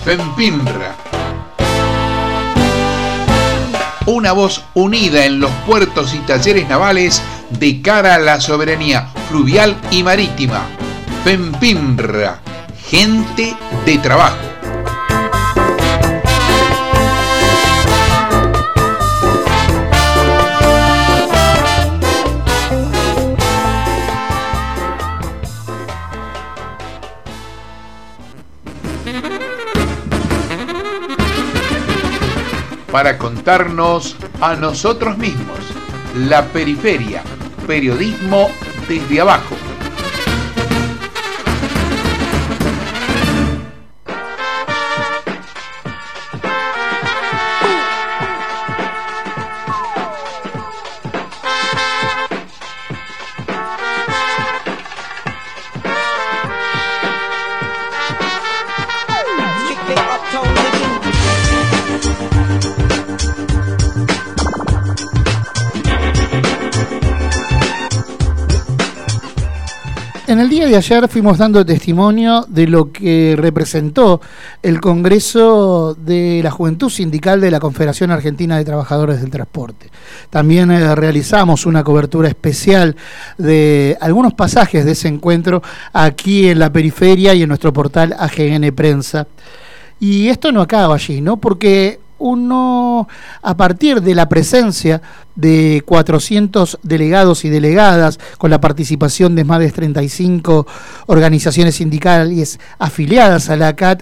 FEMPINRA. Una voz unida en los puertos y talleres navales de cara a la soberanía fluvial y marítima. FEMPINRA, gente de trabajo. Para contarnos a nosotros mismos, La Periferia, periodismo desde abajo. En el día de ayer fuimos dando testimonio de lo que representó el Congreso de la Juventud Sindical de la Confederación Argentina de Trabajadores del Transporte. También realizamos una cobertura especial de algunos pasajes de ese encuentro aquí en La Periferia y en nuestro portal AGN Prensa. Y esto no acaba allí, ¿no? Porque uno, a partir de la presencia de 400 delegados y delegadas, con la participación de más de 35 organizaciones sindicales afiliadas a la ACAT,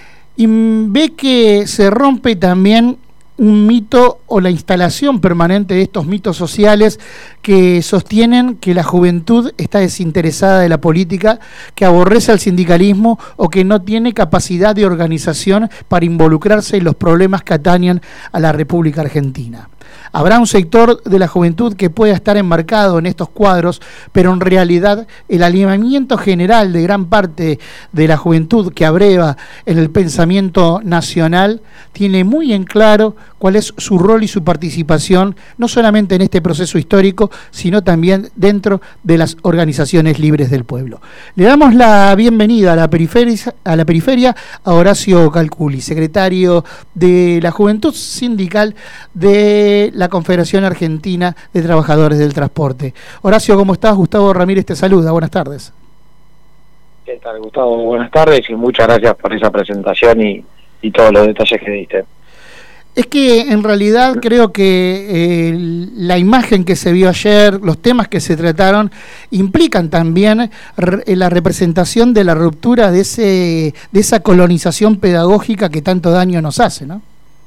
y ve que se rompe también un mito o la instalación permanente de estos mitos sociales que sostienen que la juventud está desinteresada de la política, que aborrece al sindicalismo o que no tiene capacidad de organización para involucrarse en los problemas que atañen a la República Argentina. Habrá un sector de la juventud que pueda estar enmarcado en estos cuadros, pero en realidad el alineamiento general de gran parte de la juventud que abreva en el pensamiento nacional tiene muy en claro cuál es su rol y su participación, no solamente en este proceso histórico, sino también dentro de las organizaciones libres del pueblo. Le damos la bienvenida a la periferia a Horacio Calculi, secretario de la Juventud Sindical de la Confederación Argentina de Trabajadores del Transporte. Horacio, ¿cómo estás? Gustavo Ramírez te saluda, buenas tardes. ¿Qué tal, Gustavo? Buenas tardes y muchas gracias por esa presentación y todos los detalles que diste. Es que en realidad creo que la imagen que se vio ayer, los temas que se trataron, implican también la representación de la ruptura de esa colonización pedagógica que tanto daño nos hace, ¿no?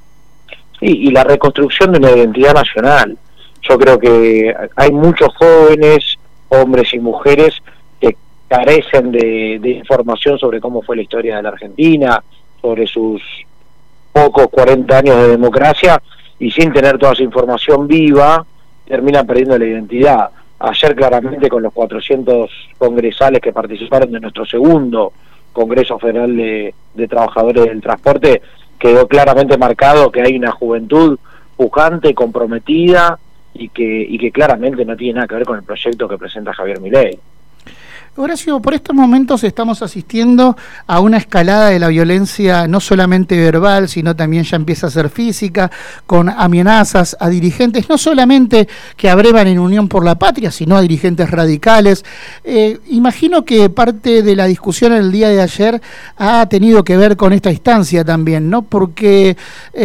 Sí, y la reconstrucción de la identidad nacional. Yo creo que hay muchos jóvenes, hombres y mujeres, que carecen de información sobre cómo fue la historia de la Argentina, sobre sus pocos 40 años de democracia, y sin tener toda esa información viva, terminan perdiendo la identidad. Ayer claramente con los 400 congresales que participaron de nuestro segundo Congreso Federal de Trabajadores del Transporte, quedó claramente marcado que hay una juventud pujante, comprometida y que claramente no tiene nada que ver con el proyecto que presenta Javier Milei. Horacio, por estos momentos estamos asistiendo a una escalada de la violencia no solamente verbal, sino también ya empieza a ser física, con amenazas a dirigentes, no solamente que abrevan en Unión por la Patria, sino a dirigentes radicales. Imagino que parte de la discusión en el día de ayer ha tenido que ver con esta instancia también, ¿no? Porque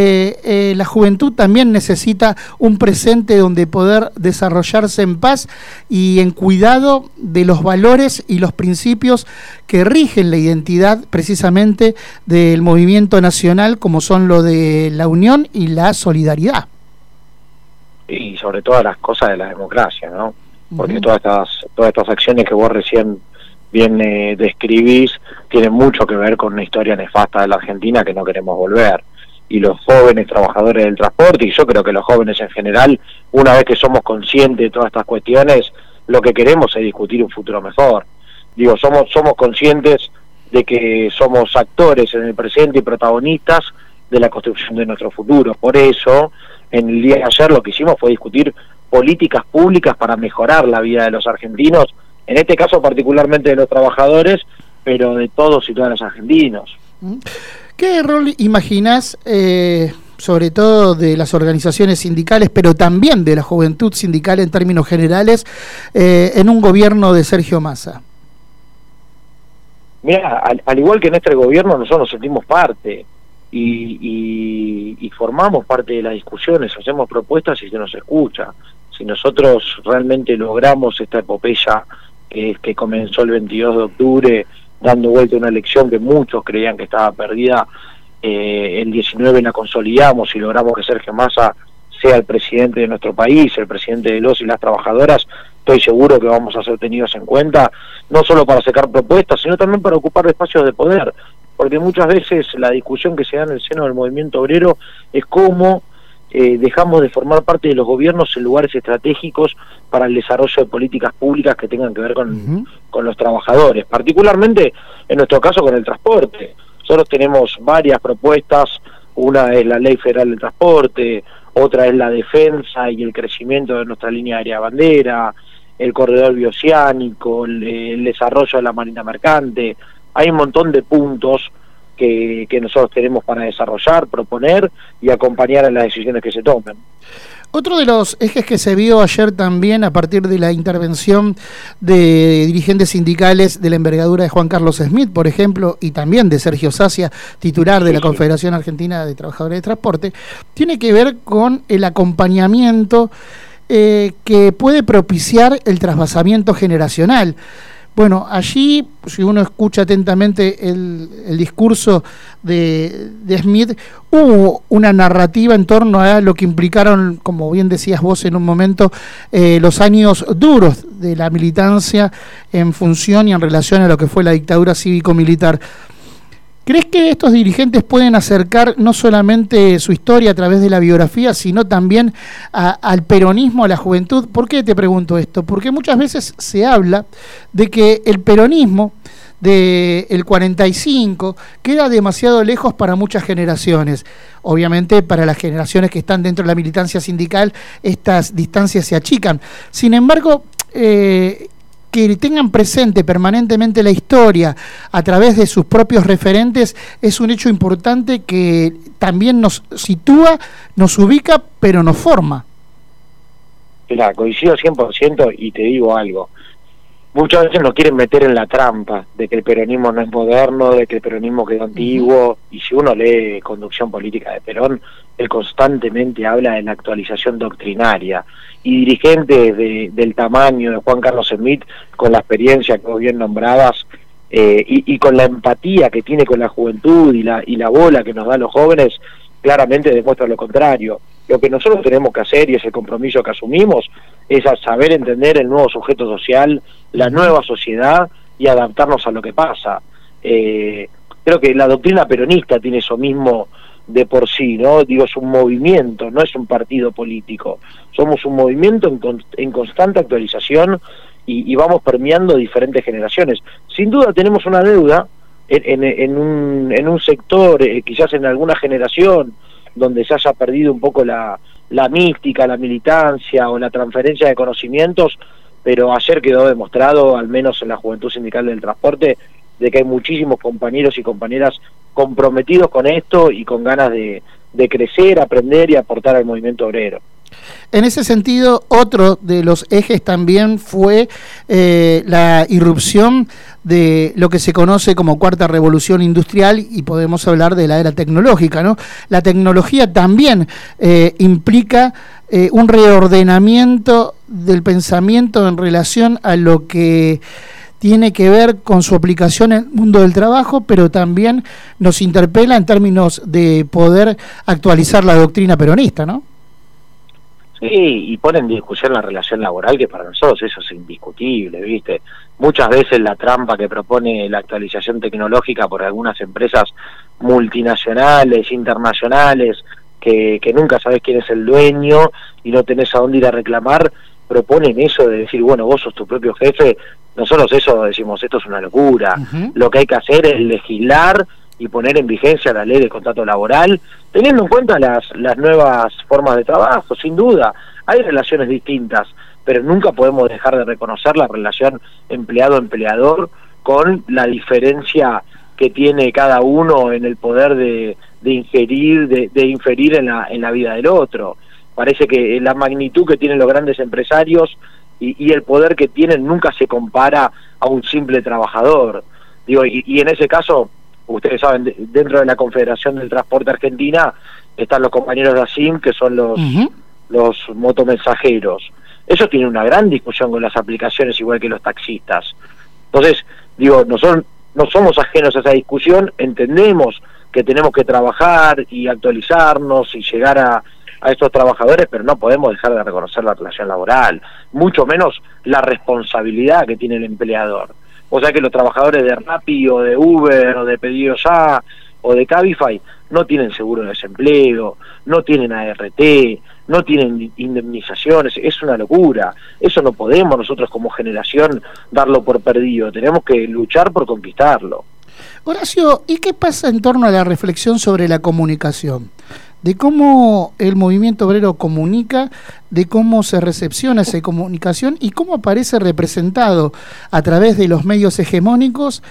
la juventud también necesita un presente donde poder desarrollarse en paz y en cuidado de los valores y los principios que rigen la identidad precisamente del movimiento nacional, como son lo de la unión y la solidaridad. Y sobre todas las cosas de la democracia, ¿no? Porque todas estas acciones que vos recién bien describís tienen mucho que ver con una historia nefasta de la Argentina que no queremos volver. Y los jóvenes trabajadores del transporte, y yo creo que los jóvenes en general, una vez que somos conscientes de todas estas cuestiones, lo que queremos es discutir un futuro mejor. Digo, somos conscientes de que somos actores en el presente y protagonistas de la construcción de nuestro futuro. Por eso, en el día de ayer lo que hicimos fue discutir políticas públicas para mejorar la vida de los argentinos, en este caso particularmente de los trabajadores, pero de todos y todas los argentinos. ¿Qué rol imaginás, sobre todo de las organizaciones sindicales, pero también de la juventud sindical en términos generales, en un gobierno de Sergio Massa? Mira, al igual que en este gobierno, nosotros nos sentimos parte y formamos parte de las discusiones, hacemos propuestas y se nos escucha. Si nosotros realmente logramos esta epopeya que comenzó el 22 de octubre, dando vuelta a una elección que muchos creían que estaba perdida, el 19 la consolidamos y logramos que Sergio Massa sea el presidente de nuestro país, el presidente de los y las trabajadoras, estoy seguro que vamos a ser tenidos en cuenta, no solo para sacar propuestas, sino también para ocupar espacios de poder, porque muchas veces la discusión que se da en el seno del movimiento obrero es cómo dejamos de formar parte de los gobiernos en lugares estratégicos para el desarrollo de políticas públicas que tengan que ver con los trabajadores, particularmente en nuestro caso con el transporte. Nosotros tenemos varias propuestas, una es la Ley Federal del Transporte, otra es la defensa y el crecimiento de nuestra línea aérea bandera, el corredor bioceánico, el desarrollo de la marina mercante. Hay un montón de puntos que nosotros tenemos para desarrollar, proponer y acompañar en las decisiones que se tomen. Otro de los ejes que se vio ayer también a partir de la intervención de dirigentes sindicales de la envergadura de Juan Carlos Smith, por ejemplo, y también de Sergio Sacia, titular de la Confederación Argentina de Trabajadores de Transporte, tiene que ver con el acompañamiento que puede propiciar el trasvasamiento generacional. Bueno, allí, si uno escucha atentamente el discurso de Smith, hubo una narrativa en torno a lo que implicaron, como bien decías vos en un momento, los años duros de la militancia en función y en relación a lo que fue la dictadura cívico-militar. ¿Crees que estos dirigentes pueden acercar no solamente su historia a través de la biografía, sino también al peronismo, a la juventud? ¿Por qué te pregunto esto? Porque muchas veces se habla de que el peronismo del 45 queda demasiado lejos para muchas generaciones. Obviamente para las generaciones que están dentro de la militancia sindical estas distancias se achican. Sin embargo, que tengan presente permanentemente la historia a través de sus propios referentes es un hecho importante que también nos sitúa, nos ubica, pero nos forma. Mira, coincido 100% y te digo algo. Muchas veces nos quieren meter en la trampa de que el peronismo no es moderno, de que el peronismo quedó antiguo, y si uno lee Conducción Política de Perón, él constantemente habla de la actualización doctrinaria, y dirigentes del tamaño de Juan Carlos Smith, con la experiencia que vos bien nombrabas, y con la empatía que tiene con la juventud y la bola que nos da a los jóvenes, claramente demuestra lo contrario. Lo que nosotros tenemos que hacer, y es el compromiso que asumimos, es saber entender el nuevo sujeto social, la nueva sociedad, y adaptarnos a lo que pasa. Creo que la doctrina peronista tiene eso mismo de por sí, ¿no? Digo, es un movimiento, no es un partido político. Somos un movimiento en constante actualización y vamos permeando diferentes generaciones. Sin duda tenemos una deuda en un sector, quizás en alguna generación, donde se haya perdido un poco la mística, la militancia o la transferencia de conocimientos, pero ayer quedó demostrado, al menos en la Juventud Sindical del Transporte, de que hay muchísimos compañeros y compañeras comprometidos con esto y con ganas de crecer, aprender y aportar al movimiento obrero. En ese sentido, otro de los ejes también fue la irrupción de lo que se conoce como Cuarta Revolución Industrial, y podemos hablar de la era tecnológica, ¿no? La tecnología también implica un reordenamiento del pensamiento en relación a lo que tiene que ver con su aplicación en el mundo del trabajo, pero también nos interpela en términos de poder actualizar la doctrina peronista, ¿no? Sí, y pone en discusión la relación laboral, que para nosotros eso es indiscutible, ¿viste? Muchas veces la trampa que propone la actualización tecnológica por algunas empresas multinacionales, internacionales, que nunca sabes quién es el dueño y no tenés a dónde ir a reclamar, proponen eso de decir, bueno, vos sos tu propio jefe. Nosotros eso decimos, esto es una locura. Lo que hay que hacer es legislar y poner en vigencia la ley de contrato laboral, teniendo en cuenta las nuevas formas de trabajo. Sin duda, hay relaciones distintas, pero nunca podemos dejar de reconocer la relación empleado-empleador con la diferencia que tiene cada uno en el poder de inferir en la vida del otro. Parece que la magnitud que tienen los grandes empresarios y el poder que tienen nunca se compara a un simple trabajador. Digo, y en ese caso, ustedes saben, dentro de la Confederación del Transporte Argentina están los compañeros de ASIM, que son los motomensajeros. Ellos tienen una gran discusión con las aplicaciones, igual que los taxistas. Entonces, digo, nosotros no somos ajenos a esa discusión, entendemos que tenemos que trabajar y actualizarnos y llegar a estos trabajadores, pero no podemos dejar de reconocer la relación laboral, mucho menos la responsabilidad que tiene el empleador. O sea que los trabajadores de Rappi o de Uber o de Pedido Ya o de Cabify no tienen seguro de desempleo, no tienen ART, no tienen indemnizaciones, es una locura. Eso no podemos nosotros como generación darlo por perdido, tenemos que luchar por conquistarlo. Horacio, ¿y qué pasa en torno a la reflexión sobre la comunicación? De cómo el movimiento obrero comunica, de cómo se recepciona esa comunicación y cómo aparece representado a través de los medios hegemónicos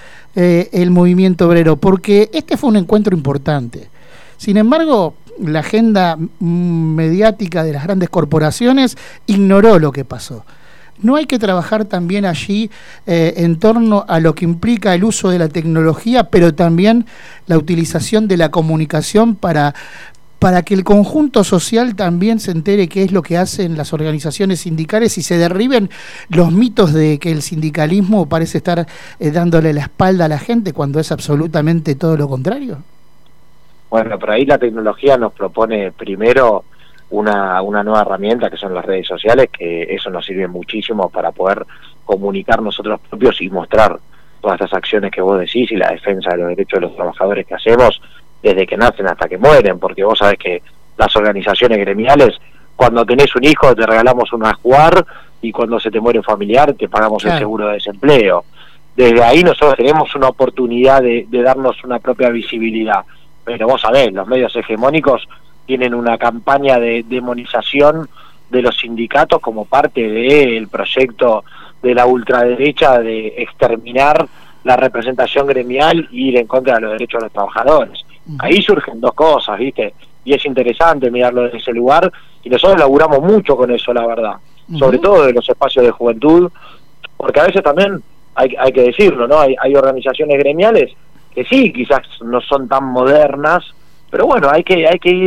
el movimiento obrero, porque este fue un encuentro importante. Sin embargo, la agenda mediática de las grandes corporaciones ignoró lo que pasó. ¿No hay que trabajar también allí en torno a lo que implica el uso de la tecnología, pero también la utilización de la comunicación para que el conjunto social también se entere qué es lo que hacen las organizaciones sindicales y se derriben los mitos de que el sindicalismo parece estar dándole la espalda a la gente cuando es absolutamente todo lo contrario? Bueno, por ahí la tecnología nos propone primero una nueva herramienta que son las redes sociales, que eso nos sirve muchísimo para poder comunicar nosotros propios y mostrar todas estas acciones que vos decís y la defensa de los derechos de los trabajadores que hacemos desde que nacen hasta que mueren, porque vos sabés que las organizaciones gremiales, cuando tenés un hijo te regalamos un ajuar y cuando se te muere un familiar te pagamos el seguro de desempleo. Desde ahí nosotros tenemos una oportunidad de darnos una propia visibilidad, pero vos sabés, los medios hegemónicos tienen una campaña de demonización de los sindicatos como parte del proyecto de la ultraderecha de exterminar la representación gremial y ir en contra de los derechos de los trabajadores. Ahí surgen dos cosas, ¿viste? Y es interesante mirarlo desde ese lugar, y nosotros laburamos mucho con eso, la verdad, sobre todo de los espacios de juventud, porque a veces también hay que decirlo, ¿no? Hay organizaciones gremiales que sí, quizás no son tan modernas, pero bueno, hay que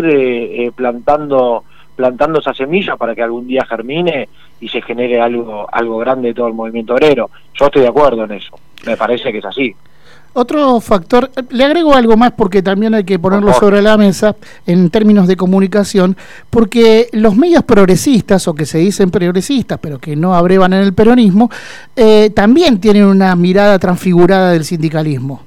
ir plantando esa semilla para que algún día germine y se genere algo grande de todo el movimiento obrero. Yo estoy de acuerdo en eso, me parece que es así. Otro factor, le agrego algo más porque también hay que ponerlo sobre la mesa en términos de comunicación, porque los medios progresistas, o que se dicen progresistas, pero que no abrevan en el peronismo, también tienen una mirada transfigurada del sindicalismo.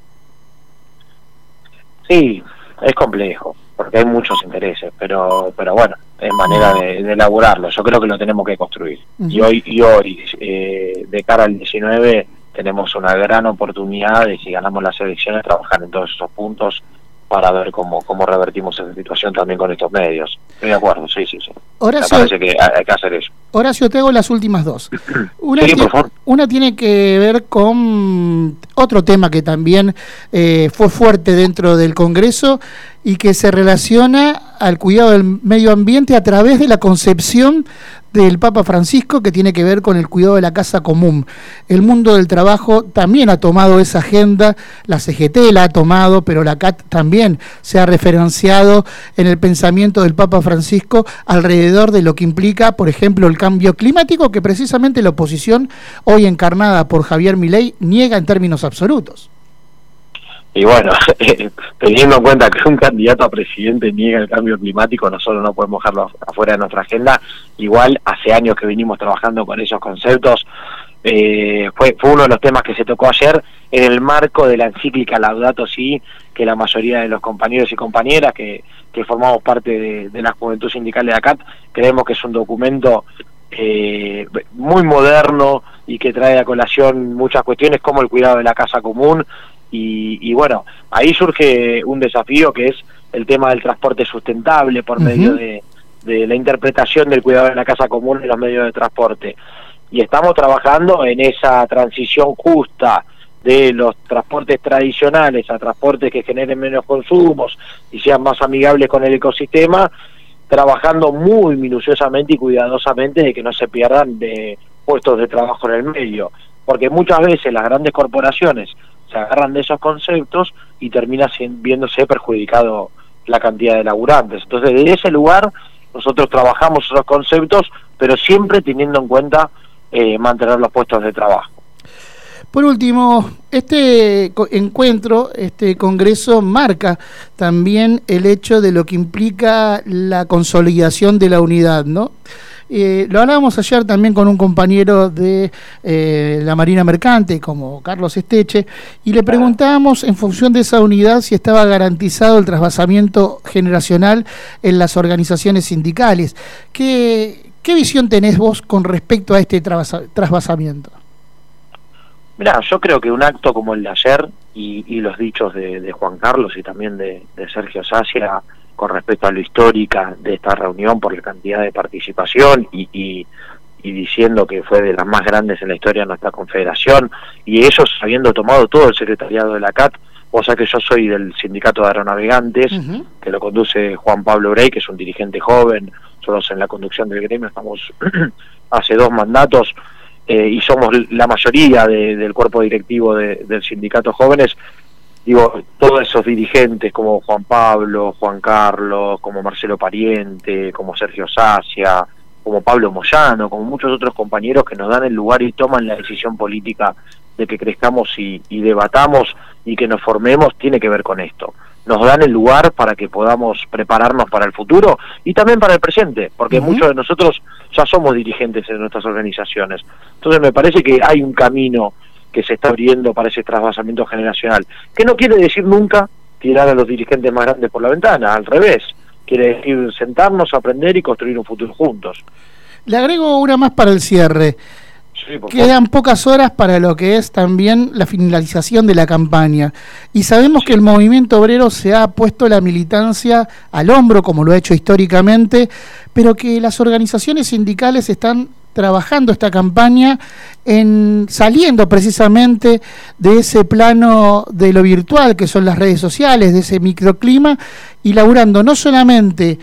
Sí, es complejo, porque hay muchos intereses, pero bueno, es manera de elaborarlo. Yo creo que lo tenemos que construir. Y hoy de cara al 19 tenemos una gran oportunidad de, si ganamos las elecciones, trabajar en todos esos puntos para ver cómo revertimos esa situación también con estos medios. Estoy de acuerdo, sí. Horacio, me parece que hay que hacer eso. Horacio, te hago las últimas dos. Sí, por favor. Una tiene que ver con otro tema que también fue fuerte dentro del Congreso y que se relaciona al cuidado del medio ambiente a través de la concepción del Papa Francisco, que tiene que ver con el cuidado de la casa común. El mundo del trabajo también ha tomado esa agenda, la CGT la ha tomado, pero la CAT también se ha referenciado en el pensamiento del Papa Francisco alrededor de lo que implica, por ejemplo, el cambio climático, que precisamente la oposición, hoy encarnada por Javier Milei, niega en términos absolutos. Y bueno, teniendo en cuenta que un candidato a presidente niega el cambio climático, nosotros no podemos dejarlo afuera de nuestra agenda. Igual hace años que venimos trabajando con esos conceptos. Fue uno de los temas que se tocó ayer en el marco de la encíclica Laudato Si, que la mayoría de los compañeros y compañeras que formamos parte de la juventud sindical de ACAT creemos que es un documento muy moderno y que trae a colación muchas cuestiones como el cuidado de la casa común. Y bueno, ahí surge un desafío que es el tema del transporte sustentable por medio de la interpretación del cuidado de la casa común en los medios de transporte. Y estamos trabajando en esa transición justa de los transportes tradicionales a transportes que generen menos consumos y sean más amigables con el ecosistema, trabajando muy minuciosamente y cuidadosamente de que no se pierdan de puestos de trabajo en el medio, porque muchas veces las grandes corporaciones se agarran de esos conceptos y termina viéndose perjudicado la cantidad de laburantes. Entonces, desde ese lugar nosotros trabajamos esos conceptos, pero siempre teniendo en cuenta mantener los puestos de trabajo. Por último, este encuentro, este congreso marca también el hecho de lo que implica la consolidación de la unidad, ¿no? Lo hablábamos ayer también con un compañero de la Marina Mercante, como Carlos Esteche, y le preguntábamos en función de esa unidad si estaba garantizado el trasvasamiento generacional en las organizaciones sindicales. ¿Qué visión tenés vos con respecto a este trasvasamiento? Mirá, yo creo que un acto como el de ayer y los dichos de Juan Carlos y también de Sergio Sacia con respecto a lo histórica de esta reunión por la cantidad de participación y diciendo que fue de las más grandes en la historia de nuestra confederación, y ellos habiendo tomado todo el secretariado de la CAT, o sea que yo soy del sindicato de aeronavegantes, que lo conduce Juan Pablo Brey, que es un dirigente joven, nosotros en la conducción del gremio estamos hace 2 mandatos, y somos la mayoría del cuerpo directivo del sindicato jóvenes. Digo, todos esos dirigentes como Juan Pablo, Juan Carlos, como Marcelo Pariente, como Sergio Sacia, como Pablo Moyano, como muchos otros compañeros que nos dan el lugar y toman la decisión política de que crezcamos y debatamos y que nos formemos, tiene que ver con esto. Nos dan el lugar para que podamos prepararnos para el futuro y también para el presente, porque muchos de nosotros ya somos dirigentes en nuestras organizaciones. Entonces me parece que hay un camino que se está abriendo para ese trasvasamiento generacional, que no quiere decir nunca tirar a los dirigentes más grandes por la ventana, al revés, quiere decir sentarnos, aprender y construir un futuro juntos. Le agrego una más para el cierre. Sí, quedan pocas horas para lo que es también la finalización de la campaña, y sabemos que el movimiento obrero se ha puesto la militancia al hombro, como lo ha hecho históricamente, pero que las organizaciones sindicales están trabajando esta campaña saliendo precisamente de ese plano de lo virtual que son las redes sociales, de ese microclima, y laburando no solamente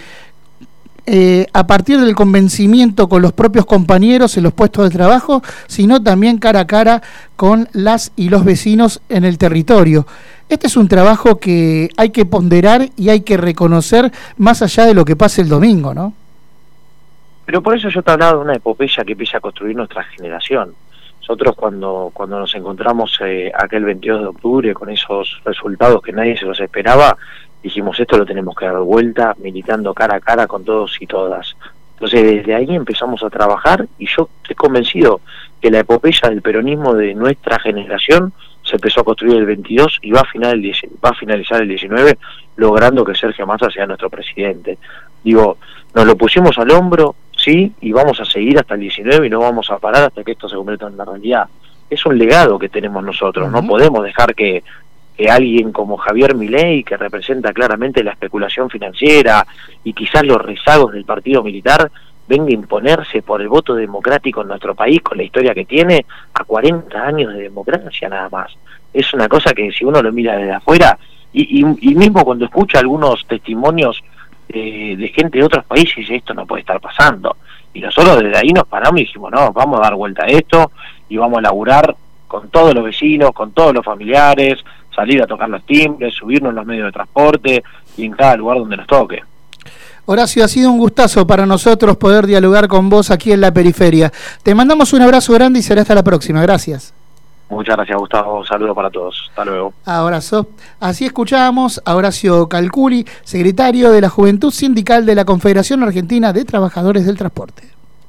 a partir del convencimiento con los propios compañeros en los puestos de trabajo, sino también cara a cara con las y los vecinos en el territorio. Este es un trabajo que hay que ponderar y hay que reconocer más allá de lo que pase el domingo, ¿no? Pero por eso yo te hablaba de una epopeya que empieza a construir nuestra generación. Nosotros cuando nos encontramos aquel 22 de octubre con esos resultados que nadie se los esperaba, dijimos, esto lo tenemos que dar vuelta, militando cara a cara con todos y todas. Entonces desde ahí empezamos a trabajar y yo estoy convencido que la epopeya del peronismo de nuestra generación se empezó a construir el 22 y va a finalizar el 19, logrando que Sergio Massa sea nuestro presidente. Digo, nos lo pusimos al hombro, sí, y vamos a seguir hasta el 19 y no vamos a parar hasta que esto se convierta en la realidad. Es un legado que tenemos nosotros, no podemos dejar que alguien como Javier Milei, que representa claramente la especulación financiera y quizás los rezagos del partido militar, venga a imponerse por el voto democrático en nuestro país, con la historia que tiene, a 40 años de democracia nada más. Es una cosa que si uno lo mira desde afuera, y mismo cuando escucha algunos testimonios de gente de otros países, esto no puede estar pasando. Y nosotros desde ahí nos paramos y dijimos, no, vamos a dar vuelta a esto y vamos a laburar con todos los vecinos, con todos los familiares, salir a tocar los timbres, subirnos en los medios de transporte y en cada lugar donde nos toque. Horacio, ha sido un gustazo para nosotros poder dialogar con vos aquí en la periferia. Te mandamos un abrazo grande y será hasta la próxima. Gracias. Muchas gracias, Gustavo. Un saludo para todos. Hasta luego. Abrazo. Así escuchábamos a Horacio Calculi, secretario de la Juventud Sindical de la Confederación Argentina de Trabajadores del Transporte.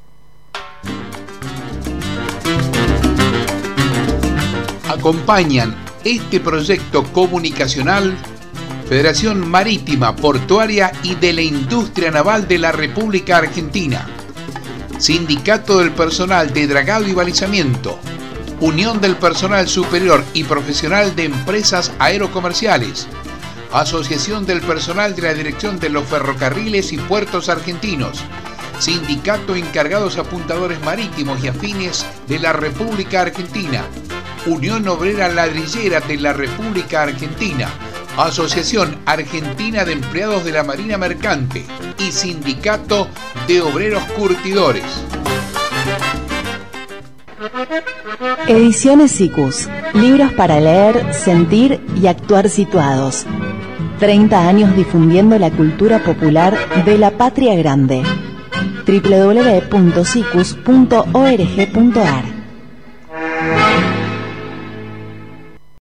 Acompañan este proyecto comunicacional Federación Marítima, Portuaria y de la Industria Naval de la República Argentina, Sindicato del Personal de Dragado y Balizamiento, Unión del Personal Superior y Profesional de Empresas Aerocomerciales, Asociación del Personal de la Dirección de los Ferrocarriles y Puertos Argentinos, Sindicato Encargados Apuntadores Marítimos y Afines de la República Argentina, Unión Obrera Ladrillera de la República Argentina, Asociación Argentina de Empleados de la Marina Mercante y Sindicato de Obreros Curtidores. Ediciones Sikus. Libros para leer, sentir y actuar situados. 30 años difundiendo la cultura popular de la patria grande. www.sikus.org.ar